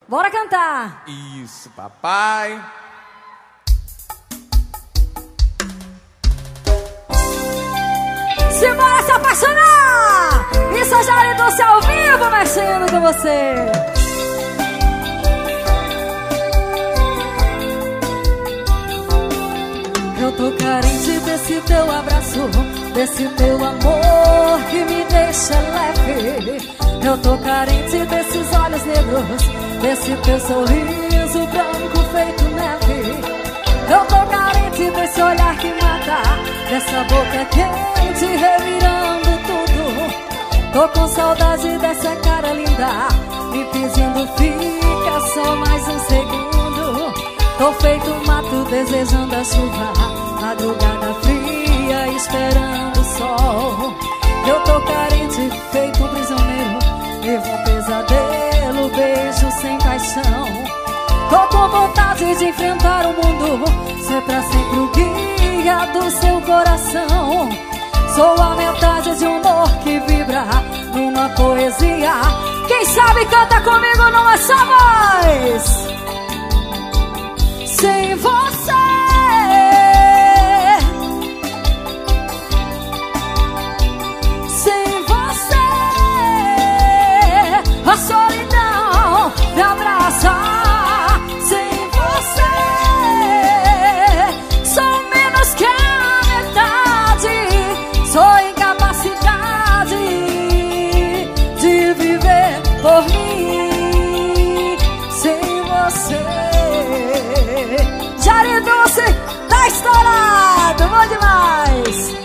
Bora cantar! Isso, papai! Simbora se apaixonar! Isso é Jari Doce ao vivo mexendo com você! Eu tô carente desse teu abraço, desse teu amor que me deixa leve. Eu tô carente desses olhos negros, desse teu sorriso branco feito neve. Eu tô carente desse olhar que mata, dessa boca quente revirando tudo. Tô com saudade dessa cara linda, me pedindo fica só mais um segundo. Tô feito um mato desejando a chuva, madrugada fria esperando o sol. Eu tô carente feito um prisioneiro, vivo um pesadelo, beijo sem paixão. Tô com vontade de enfrentar o mundo, ser pra sempre o guia do seu coração. Sou a metade de um amor que vibra numa poesia. Quem sabe canta comigo numa só voz. Sem você, sem você, a solidão me abraça. Sem você, sou menos que a metade. Sou incapacidade de viver por mim. Sem você, Jari Doce tá estourado, bom demais!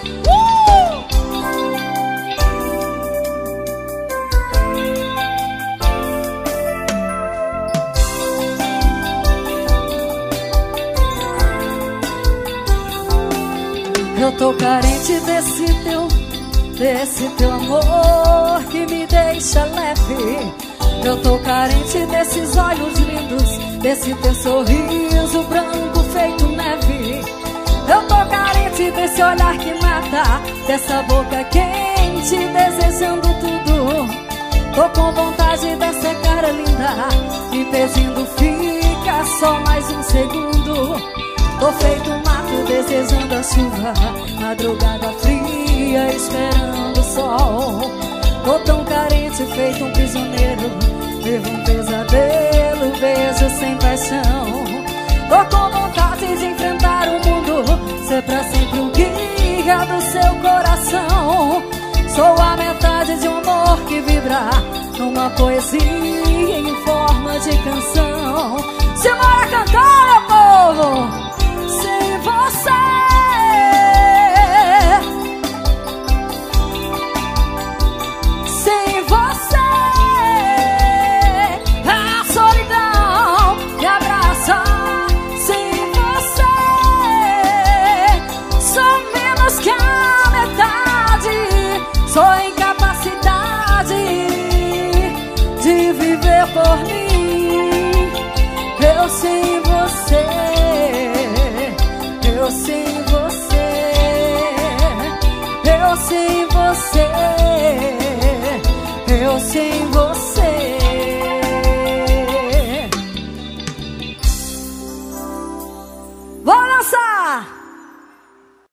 Eu tô carente desse teu amor que me deixa leve. Eu tô carente desses olhos lindos, desse teu sorriso branco feito neve. Eu tô carente desse olhar que mata, dessa boca quente desejando tudo. Tô com vontade dessa cara linda, me pedindo fica só mais um segundo. Tô feito um mato desejando a chuva, madrugada fria esperando o sol. Tô tão carente feito um prisioneiro, vivo um pesadelo, beijo sem paixão. Tô com vontade de enfrentar o mundo, ser pra sempre o guia do seu coração. Sou a metade de um amor que vibra numa poesia em forma de canção. Simbora cantar, meu povo! Sem você, sem você, a solidão me abraça. Sem você, sou menos que a metade. Sou incapacidade de viver por mim. Eu sem você, eu sem você, eu sem você.